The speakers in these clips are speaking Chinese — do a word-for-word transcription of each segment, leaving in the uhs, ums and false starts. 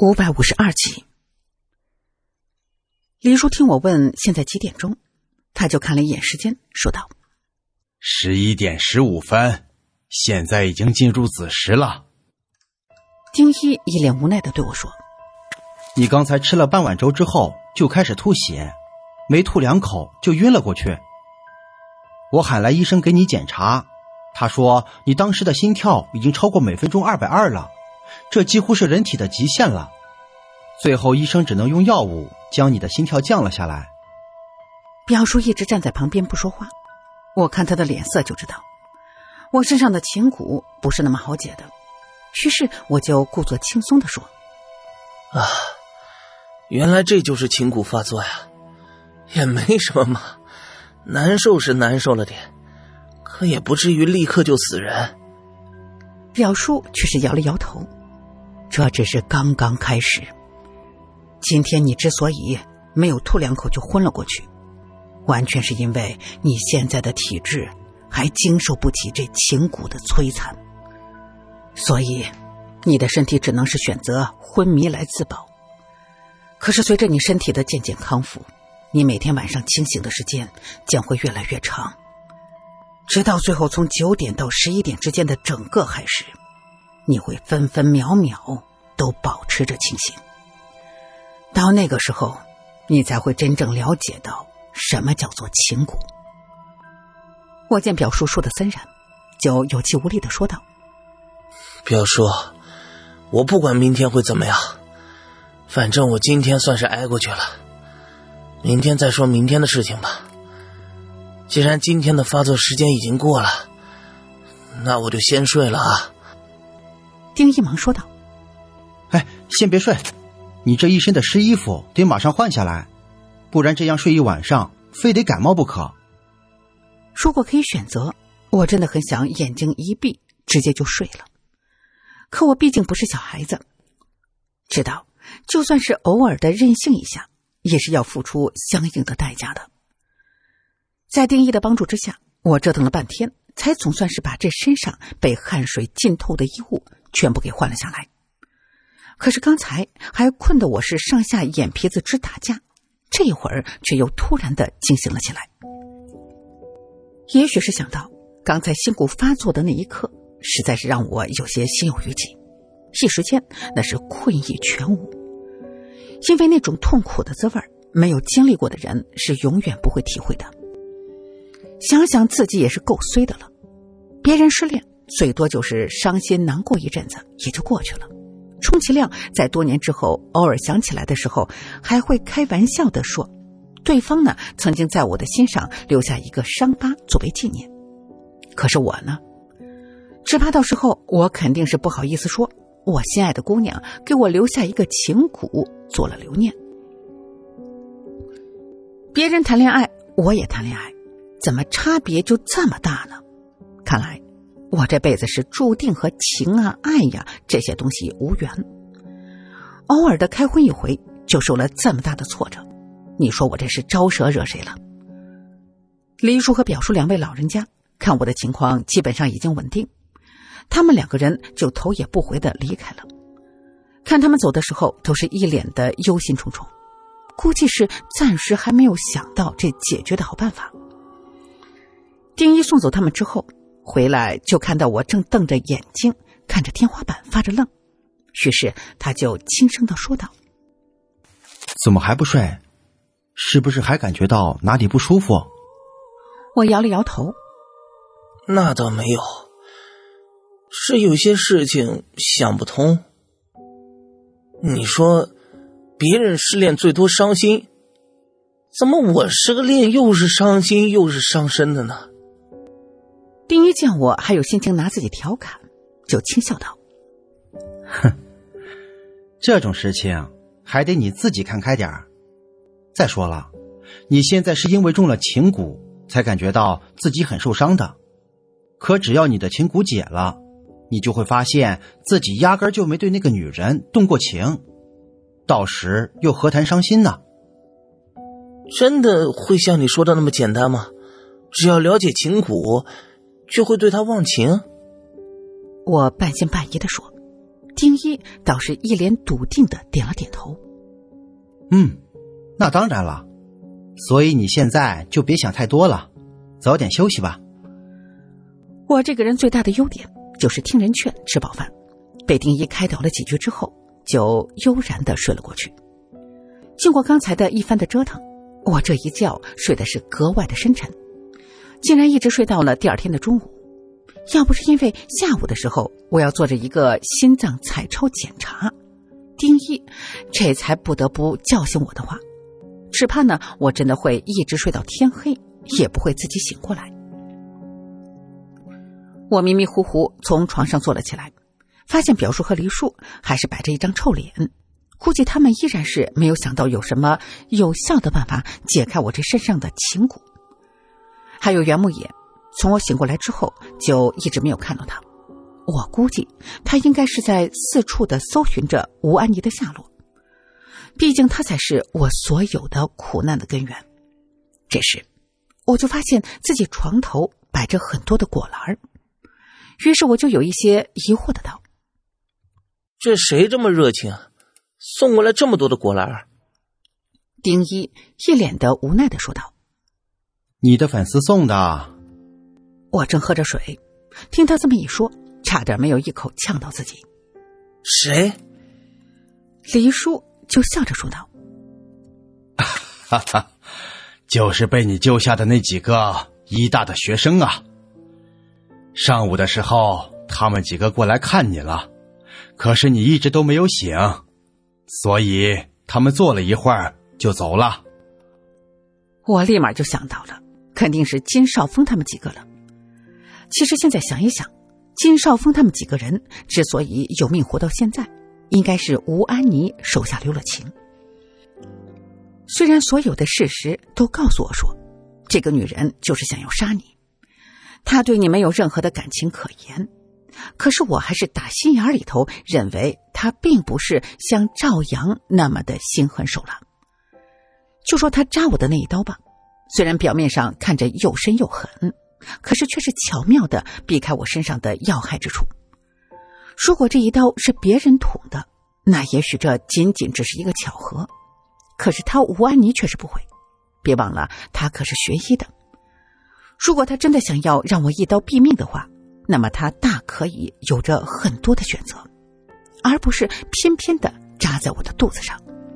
五百五十二集。黎叔听我问现在几点钟，他就看了一眼时间，说道： 十一点十五分，现在已经进入子时了。 丁一一脸无奈地对我说： 你刚才吃了半碗粥之后就开始吐血，没吐两口就晕了过去。我喊来医生给你检查，他说你当时的心跳已经超过每分钟二百二了，这几乎是人体的极限了。最后医生只能用药物将你的心跳降了下来。 表叔一直站在旁边不说话，我看他的脸色就知道我身上的情蛊不是那么好解的，于是我就故作轻松地说： 啊，原来这就是情蛊发作呀，也没什么嘛，难受是难受了点，可也不至于立刻就死人。 表叔却是摇了摇头，这只是刚刚开始。今天你之所以没有吐两口就昏了过去，完全是因为你现在的体质还经受不起这情蛊的摧残，所以你的身体只能是选择昏迷来自保。可是随着你身体的渐渐康复，你每天晚上清醒的时间将会越来越长，直到最后从九点到十一点之间的整个亥时，你会分分秒秒都保持着清醒。到那个时候，你才会真正了解到什么叫做情蛊。我见表叔说的森然，就有气无力地说道： 表叔，我不管明天会怎么样，反正我今天算是挨过去了，明天再说明天的事情吧。既然今天的发作时间已经过了，那我就先睡了啊。 丁一忙说道： 哎，先别睡，你这一身的湿衣服得马上换下来，不然这样睡一晚上非得感冒不可。 如果可以选择，我真的很想眼睛一闭直接就睡了，可我毕竟不是小孩子，知道就算是偶尔的任性一下，也是要付出相应的代价的。在丁一的帮助之下，我折腾了半天，才总算是把这身上被汗水浸透的衣物全部给换了下来。可是刚才还困得我是上下眼皮子直打架，这一会儿却又突然的惊醒了起来。也许是想到刚才心蛊发作的那一刻实在是让我有些心有余悸，一时间那是困意全无。因为那种痛苦的滋味，没有经历过的人是永远不会体会的。想想自己也是够衰的了，别人失恋最多就是伤心难过一阵子也就过去了，充其量在多年之后偶尔想起来的时候，还会开玩笑地说对方呢曾经在我的心上留下一个伤疤作为纪念。可是我呢，只怕到时候我肯定是不好意思说我心爱的姑娘给我留下一个情蛊做了留念。别人谈恋爱我也谈恋爱，怎么差别就这么大呢？看来我这辈子是注定和情啊爱呀这些东西无缘，偶尔的开荤一回就受了这么大的挫折，你说我这是招蛇惹谁了？黎叔和表叔两位老人家看我的情况基本上已经稳定，他们两个人就头也不回地离开了。看他们走的时候都是一脸的忧心忡忡，估计是暂时还没有想到这解决的好办法。丁一送走他们之后回来，就看到我正瞪着眼睛看着天花板发着愣，于是他就轻声地说道： 怎么还不睡？是不是还感觉到哪里不舒服？ 我摇了摇头： 那倒没有，是有些事情想不通。你说别人失恋最多伤心，怎么我失个恋又是伤心又是伤身的呢？ 丁一见我还有心情拿自己调侃，就轻笑道： 哼，这种事情还得你自己看开点儿。再说了，你现在是因为中了情蛊才感觉到自己很受伤的，可只要你的情蛊解了，你就会发现自己压根就没对那个女人动过情，到时又何谈伤心呢？ 真的会像你说的那么简单吗？只要了解情蛊就会对他忘情？ 我半信半疑地说： 丁一倒是一脸笃定的点了点头。 嗯，那当然了，所以你现在就别想太多了，早点休息吧。 我这个人最大的优点就是听人劝，吃饱饭。被丁一开导了几句之后，就悠然地睡了过去。经过刚才的一番的折腾，我这一觉睡的是格外的深沉，竟然一直睡到了第二天的中午。要不是因为下午的时候我要做着一个心脏彩超检查，丁一这才不得不叫醒我的话，只怕呢我真的会一直睡到天黑，也不会自己醒过来。我迷迷糊糊从床上坐了起来，发现表叔和黎叔还是摆着一张臭脸，估计他们依然是没有想到有什么有效的办法解开我这身上的情蛊。还有袁牧野，从我醒过来之后就一直没有看到他，我估计他应该是在四处的搜寻着吴安妮的下落，毕竟他才是我所有的苦难的根源。这时我就发现自己床头摆着很多的果篮，于是我就有一些疑惑的道： 这谁这么热情，送过来这么多的果篮？ 丁一一脸的无奈的说道： 你的粉丝送的。 我正喝着水，听他这么一说，差点没有一口呛到自己。 谁？ 黎叔就笑着说道： 哈哈，就是被你救下的那几个医大的学生啊。上午的时候他们几个过来看你了，可是你一直都没有醒，所以他们坐了一会儿就走了。 我立马就想到了，肯定是金少峰他们几个了。其实现在想一想，金少峰他们几个人之所以有命活到现在，应该是吴安妮手下留了情。虽然所有的事实都告诉我说，这个女人就是想要杀你，她对你没有任何的感情可言，可是我还是打心眼里头认为她并不是像赵阳那么的心狠手辣。就说她扎我的那一刀吧，虽然表面上看着又深又狠，可是却是巧妙地避开我身上的要害之处。如果这一刀是别人捅的，那也许这仅仅只是一个巧合，可是他吴安妮却是不会。别忘了，他可是学医的。如果他真的想要让我一刀毙命的话，那么他大可以有着很多的选择，而不是偏偏地扎在我的肚子上。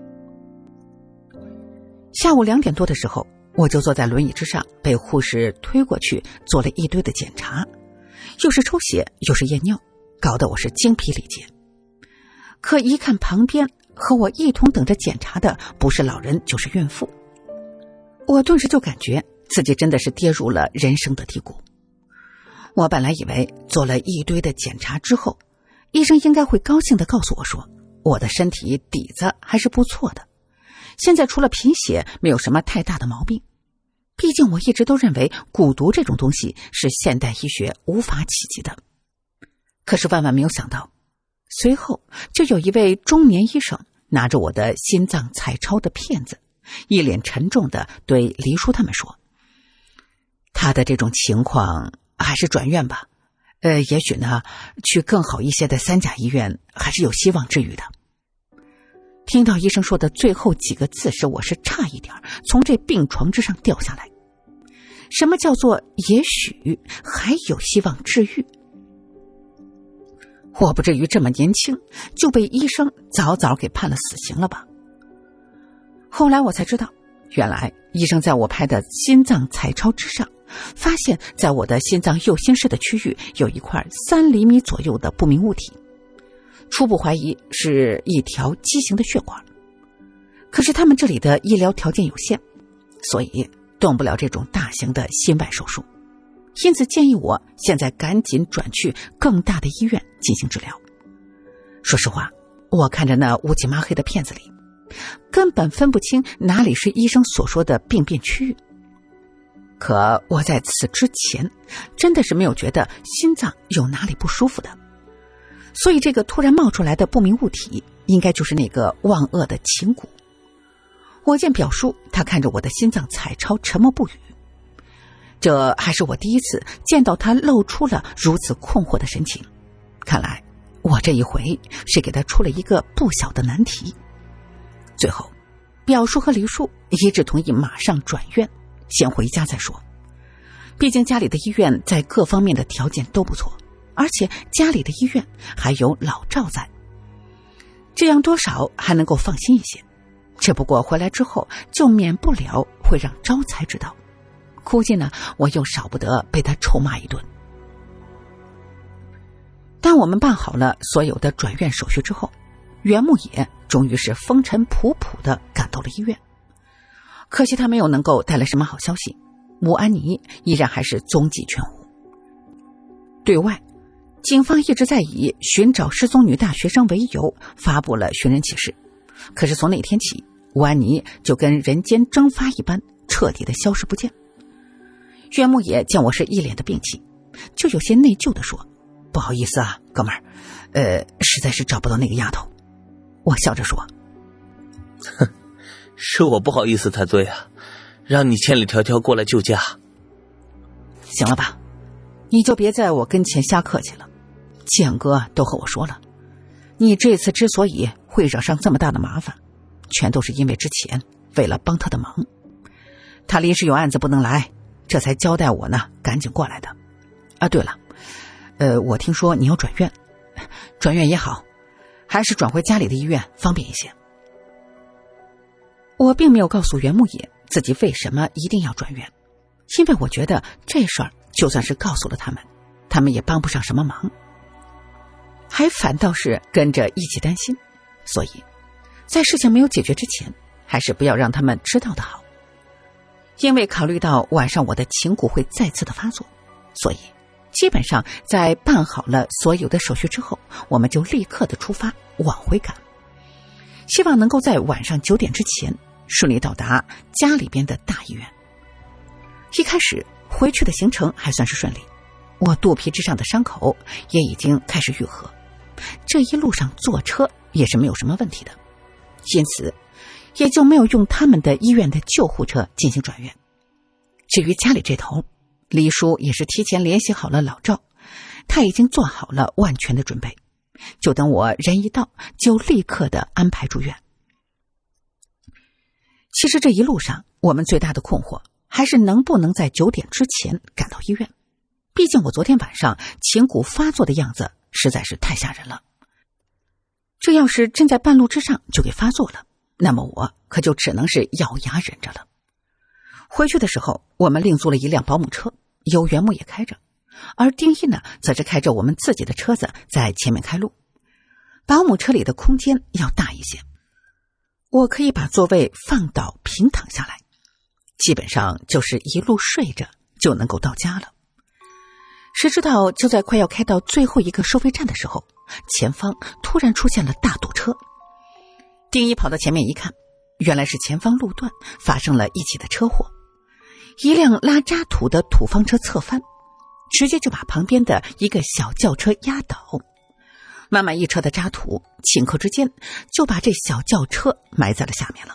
下午两点多的时候，我就坐在轮椅之上，被护士推过去做了一堆的检查，又是抽血又是验尿，搞得我是精疲力竭。可一看旁边和我一同等着检查的不是老人就是孕妇，我顿时就感觉自己真的是跌入了人生的低谷。我本来以为做了一堆的检查之后，医生应该会高兴地告诉我说，我的身体底子还是不错的，现在除了贫血没有什么太大的毛病。毕竟我一直都认为蛊毒这种东西是现代医学无法企及的。可是万万没有想到，随后就有一位中年医生拿着我的心脏彩超的片子，一脸沉重地对黎叔他们说，他的这种情况还是转院吧，呃，也许呢去更好一些的三甲医院还是有希望治愈的。听到医生说的最后几个字时，我是差一点从这病床之上掉下来。什么叫做也许还有希望治愈？我不至于这么年轻就被医生早早给判了死刑了吧？后来我才知道，原来医生在我拍的心脏彩超之上，发现在我的心脏右心室的区域有一块三厘米左右的不明物体，初步怀疑是一条畸形的血管。可是他们这里的医疗条件有限，所以动不了这种大型的心外手术，因此建议我现在赶紧转去更大的医院进行治疗。说实话，我看着那乌漆麻黑的片子里，根本分不清哪里是医生所说的病变区域。可我在此之前真的是没有觉得心脏有哪里不舒服的，所以这个突然冒出来的不明物体应该就是那个万恶的情蛊。我见表叔他看着我的心脏彩超沉默不语，这还是我第一次见到他露出了如此困惑的神情。看来我这一回是给他出了一个不小的难题。最后表叔和黎叔一致同意马上转院，先回家再说。毕竟家里的医院在各方面的条件都不错，而且家里的医院还有老赵在，这样多少还能够放心一些。只不过回来之后就免不了会让招财知道，估计呢我又少不得被他臭骂一顿。当我们办好了所有的转院手续之后，袁牧野终于是风尘仆仆地赶到了医院。可惜他没有能够带来什么好消息，吴安妮依然还是踪迹全无。对外，警方一直在以寻找失踪女大学生为由发布了寻人启事，可是从那天起，吴安妮就跟人间蒸发一般彻底的消失不见。袁牧野见我是一脸的病气，就有些内疚地说：“不好意思啊，哥们儿，呃，实在是找不到那个丫头。”我笑着说：“ 哼，是我不好意思才对啊，让你千里迢迢过来救驾。” 行了吧，你就别在我跟前瞎客气了。建哥都和我说了，你这次之所以会惹上这么大的麻烦，全都是因为之前为了帮他的忙，他临时有案子不能来，这才交代我呢赶紧过来的。啊，对了，呃，我听说你要转院，转院也好，还是转回家里的医院方便一些。我并没有告诉袁牧野自己为什么一定要转院，因为我觉得这事儿就算是告诉了他们，他们也帮不上什么忙，还反倒是跟着一起担心。所以在事情没有解决之前，还是不要让他们知道的好。因为考虑到晚上我的情蛊会再次的发作，所以基本上在办好了所有的手续之后，我们就立刻的出发往回赶，希望能够在晚上九点之前顺利到达家里边的大医院。一开始回去的行程还算是顺利，我肚皮之上的伤口也已经开始愈合，这一路上坐车也是没有什么问题的，因此也就没有用他们的医院的救护车进行转院。至于家里这头，黎叔也是提前联系好了老赵，他已经做好了万全的准备，就等我人一到就立刻的安排住院。其实这一路上我们最大的困惑还是能不能在九点之前赶到医院，毕竟我昨天晚上情蛊发作的样子实在是太吓人了，这要是真在半路之上就给发作了，那么我可就只能是咬牙忍着了。回去的时候，我们另租了一辆保姆车，由袁牧也开着，而丁一呢则是开着我们自己的车子在前面开路。保姆车里的空间要大一些，我可以把座位放倒平躺下来，基本上就是一路睡着就能够到家了。谁知道就在快要开到最后一个收费站的时候，前方突然出现了大堵车。丁一跑到前面一看，原来是前方路段发生了一起的车祸，一辆拉渣土的土方车侧翻，直接就把旁边的一个小轿车压倒，满满一车的渣土顷刻之间就把这小轿车埋在了下面了。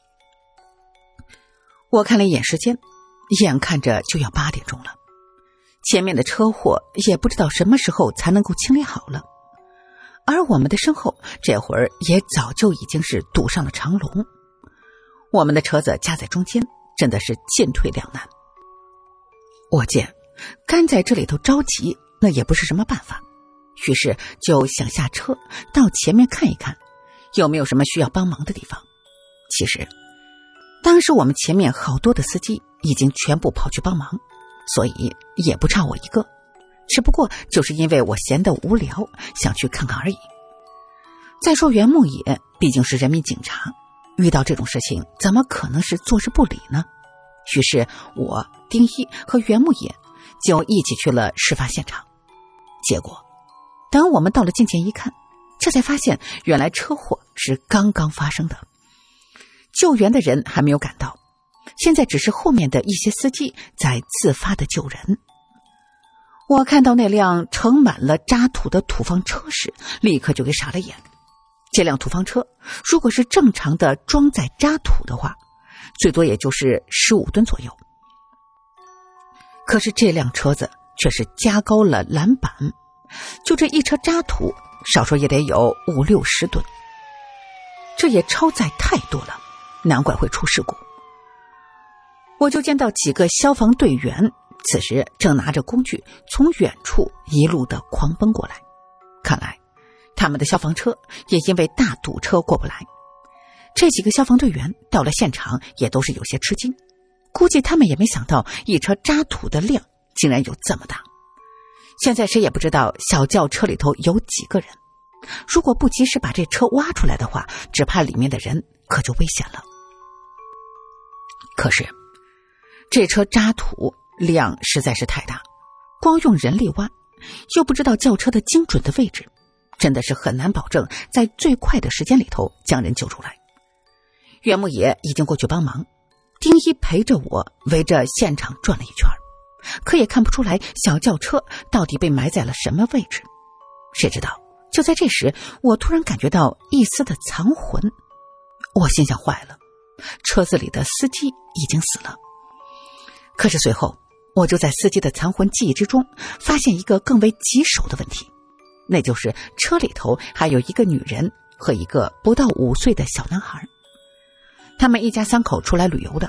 我看了一眼时间，眼看着就要八点钟了，前面的车祸也不知道什么时候才能够清理好了，而我们的身后这会儿也早就已经是堵上了长龙，我们的车子夹在中间，真的是进退两难。我见干在这里头着急那也不是什么办法，于是就想下车到前面看一看有没有什么需要帮忙的地方。其实当时我们前面好多的司机已经全部跑去帮忙，所以也不差我一个，只不过就是因为我闲得无聊想去看看而已。再说袁牧野毕竟是人民警察，遇到这种事情怎么可能是坐视不理呢？于是我丁一和袁牧野就一起去了事发现场。结果等我们到了近前一看，这才发现原来车祸是刚刚发生的，救援的人还没有赶到，现在只是后面的一些司机在自发的救人。我看到那辆盛满了渣土的土方车时，立刻就给傻了眼。这辆土方车如果是正常的装载渣土的话，最多也就是十五吨左右，可是这辆车子却是加高了栏板，就这一车渣土少说也得有五六十吨，这也超载太多了，难怪会出事故。我就见到几个消防队员此时正拿着工具从远处一路的狂奔过来，看来他们的消防车也因为大堵车过不来。这几个消防队员到了现场也都是有些吃惊，估计他们也没想到一车渣土的量竟然有这么大。现在谁也不知道小轿车里头有几个人，如果不及时把这车挖出来的话，只怕里面的人可就危险了。可是这车渣土量实在是太大，光用人力挖，又不知道轿车的精准的位置，真的是很难保证在最快的时间里头将人救出来。岳牧野已经过去帮忙，丁一陪着我围着现场转了一圈，可也看不出来小轿车到底被埋在了什么位置。谁知道就在这时，我突然感觉到一丝的残魂。我心想坏了，车子里的司机已经死了。可是随后我就在司机的残魂记忆之中发现一个更为棘手的问题，那就是车里头还有一个女人和一个不到五岁的小男孩，他们一家三口出来旅游的。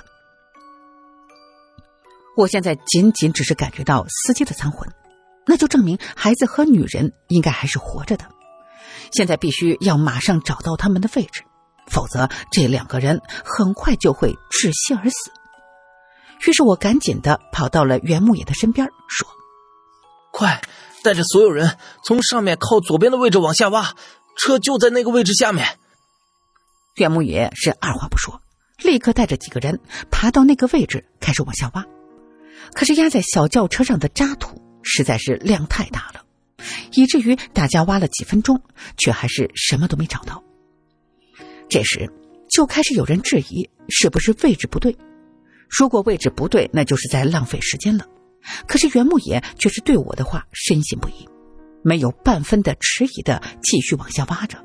我现在仅仅只是感觉到司机的残魂，那就证明孩子和女人应该还是活着的。现在必须要马上找到他们的位置，否则这两个人很快就会窒息而死。于是我赶紧的跑到了袁牧野的身边，说： 快带着所有人从上面靠左边的位置往下挖，车就在那个位置下面。 袁牧野是二话不说，立刻带着几个人爬到那个位置开始往下挖。可是压在小轿车上的渣土实在是量太大了，以至于大家挖了几分钟却还是什么都没找到。这时就开始有人质疑是不是位置不对，如果位置不对，那就是在浪费时间了。可是袁牧野却是对我的话深信不疑，没有半分的迟疑的继续往下挖着，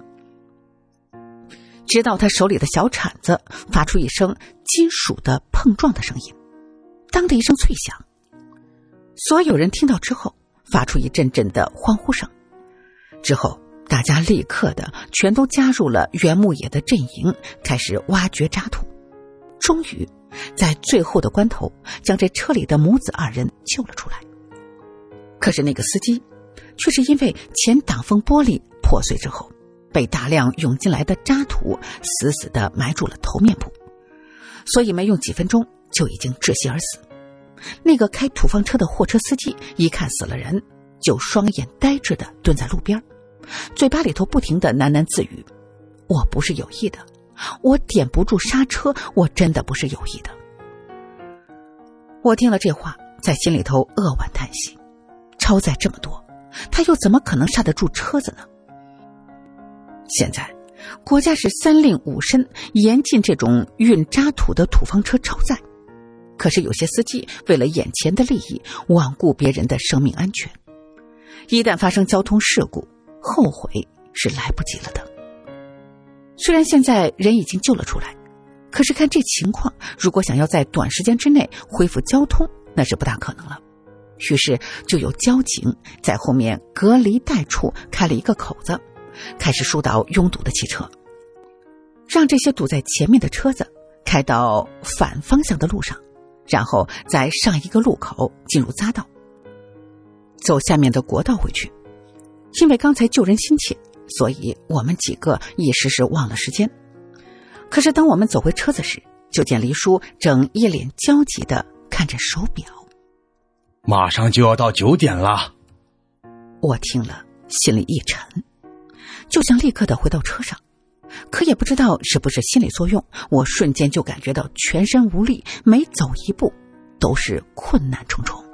直到他手里的小铲子发出一声金属的碰撞的声音，当的一声脆响，所有人听到之后发出一阵阵的欢呼声。之后大家立刻的全都加入了袁牧野的阵营，开始挖掘渣土。终于在最后的关头将这车里的母子二人救了出来。可是那个司机却是因为前挡风玻璃破碎之后，被大量涌进来的渣土死死地埋住了头面部，所以没用几分钟就已经窒息而死。那个开土方车的货车司机一看死了人，就双眼呆滞地蹲在路边，嘴巴里头不停地喃喃自语：我不是有意的，我点不住刹车，我真的不是有意的。我听了这话，在心里头扼腕叹息，超载这么多，他又怎么可能刹得住车子呢？现在国家是三令五申严禁这种运渣土的土方车超载，可是有些司机为了眼前的利益罔顾别人的生命安全，一旦发生交通事故，后悔是来不及了的。虽然现在人已经救了出来，可是看这情况，如果想要在短时间之内恢复交通，那是不大可能了。于是就有交警在后面隔离带处开了一个口子，开始疏导拥堵的汽车，让这些堵在前面的车子开到反方向的路上，然后再上一个路口进入匝道，走下面的国道回去。因为刚才救人心切，所以我们几个一时是忘了时间。可是当我们走回车子时，就见黎叔正一脸焦急地看着手表。 马上就要到九点了。 我听了心里一沉，就想立刻地回到车上，可也不知道是不是心理作用，我瞬间就感觉到全身无力，每走一步都是困难重重。